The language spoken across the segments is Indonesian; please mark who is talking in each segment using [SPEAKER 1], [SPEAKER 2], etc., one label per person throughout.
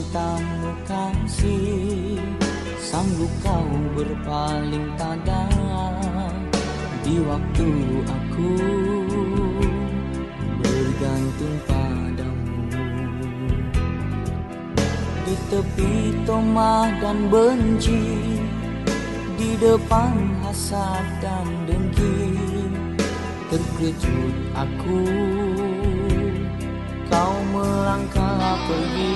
[SPEAKER 1] cintamu kasih, sanggup kau berpaling tada di waktu aku bergantung padamu. Di tepi tomah dan benci, di depan hasad dan dengki, terkejut aku kau melangkah pergi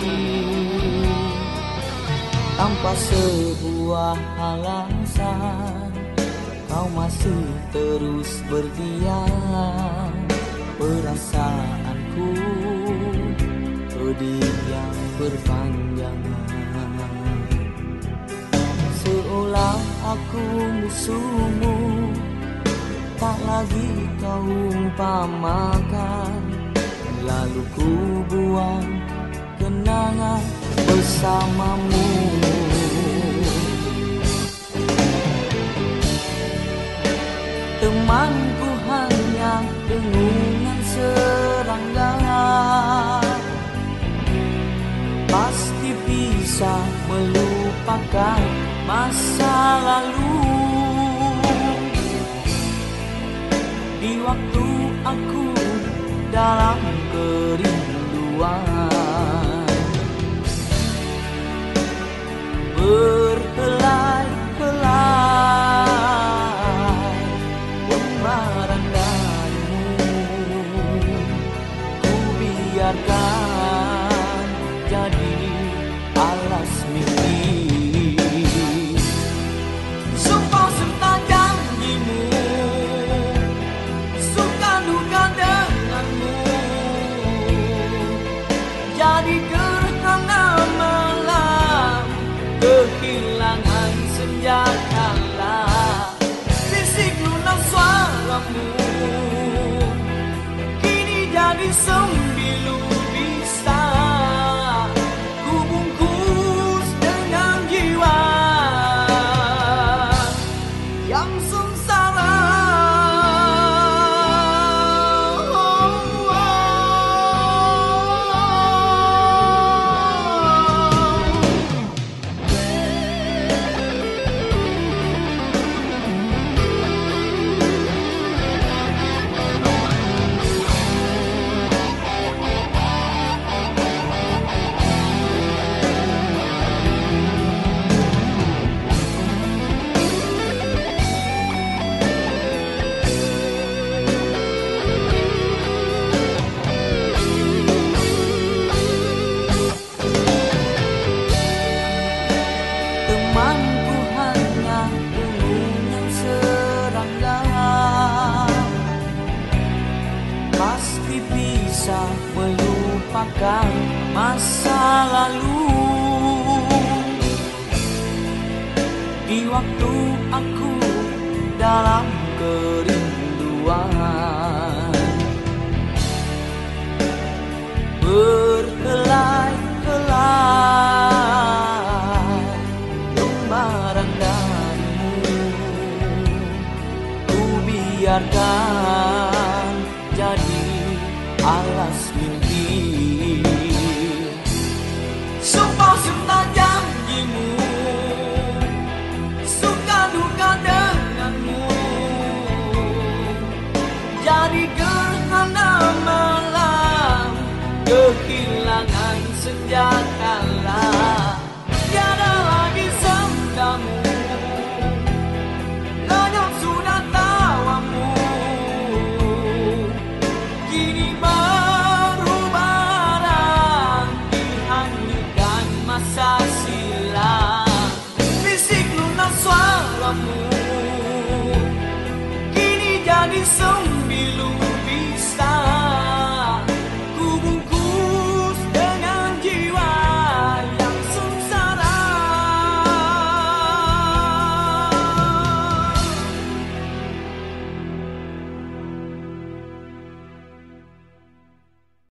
[SPEAKER 1] tanpa sebuah alasan. Kau masih terus berdiam, perasaanku pedih yang berpanjangan. Seolah aku musuhmu, tak lagi kau umpamakan. Lalu ku buang kenangan bersamamu. Temanku hanya dengungan serangga, pasti bisa melupakan masa lalu. Di waktu aku dalam kerinduan, berhelai-helai lembaran darimu, ku biarkan jadi alas mimpi. Sumpah serta janjimu, suka duka denganmu, jadi gerhana malam, kehilangan senja kala. Bisik lunak suaramu, kini jadi sembilu bisa ku bungkus dengan jiwa yang sengsara. Temanku hanya dengungan serangga, pasti bisa melupakan masa lalu. Di waktu aku dalam kerinduan,